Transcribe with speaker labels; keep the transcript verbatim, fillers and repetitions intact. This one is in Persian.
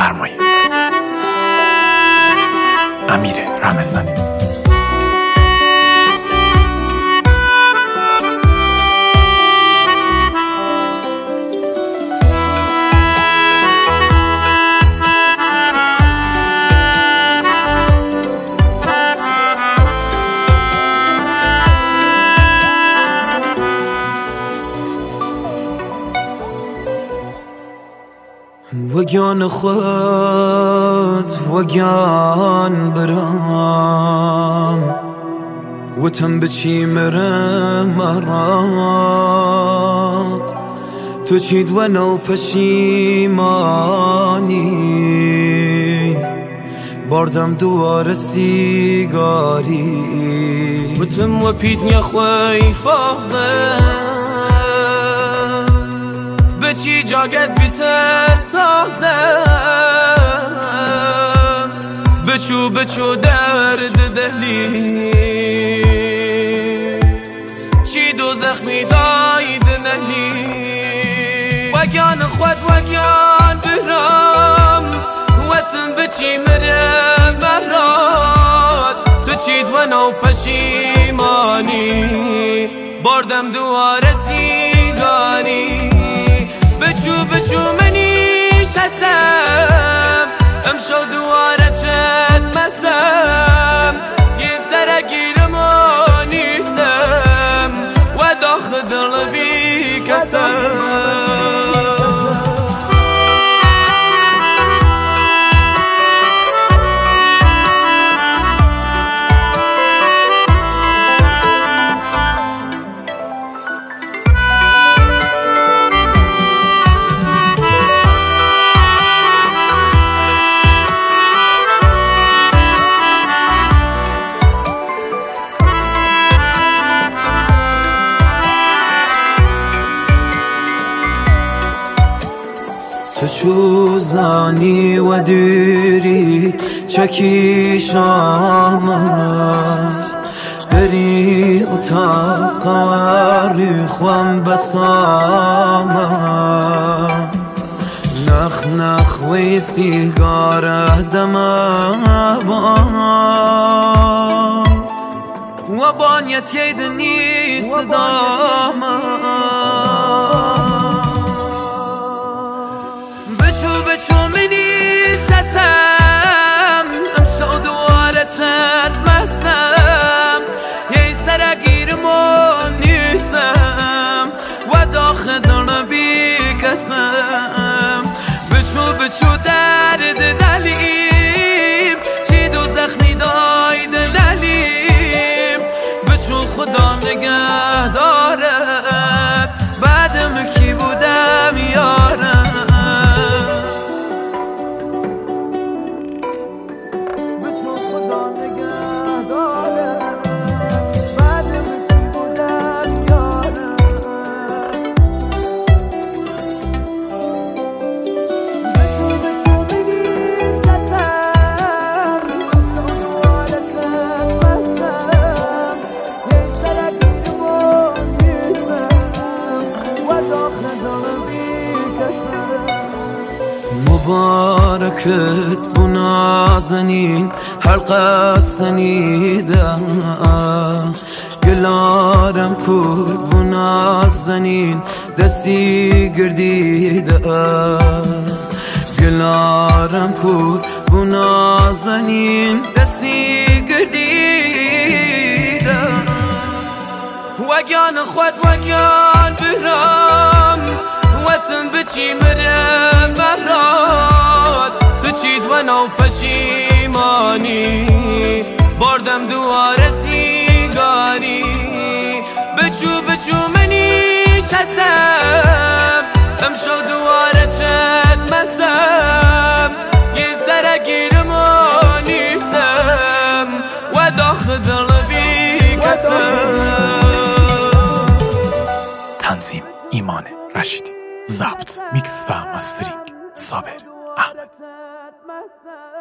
Speaker 1: بفرمایید. امیر رمضانی.
Speaker 2: وگان خود وگان برام وتم بچی مرم مرات تو چید و نو پشیمانی باردم دوار سیگاری وتم و پیدنی خوی فازه بچی جاگت بیتر سازم بچو بچو درد دلی چی دو زخمی داید نلی وگان خود وگان برام وطن بچی مرم مراد تو چید و نو پشیمانی باردم دوار سیگاری بچو بچو منی شسم امشو دواره چد مسم یه سرگیرم و نیسم و داخل دل بی کسم تو چوزانی و دیری چکی شامم بری اتاق قاری خوام بسامم نخ نخ وی سیگار دمم و بانیت یدنی صدامم بچو منی سسم امشو دواره چند مسم یه سرگیرم و نیسم و داخل دارم بی کسم بچو بچو درد دلیم چی دو زخمی داید نلیم بچو خدا نگه دارد بعدم کی بودم یارم مبارکت بو نازنین حلقه سنیده گلارم کور بو نازنین دستی گردیده گلارم کور بو نازنین دستی گردیده وگان خود وگان برام وطن بچی مرم مراد تو چید و نو پشیمانی باردم دوار سیگاری بچو بچو منی شسم امشو دواره چد مسم یه سرگیرم و نیسم و داخل دل بی کسم.
Speaker 1: تنظیم ایمان رشیدی، ضبط میکس و ماسترینگ صابر احمد.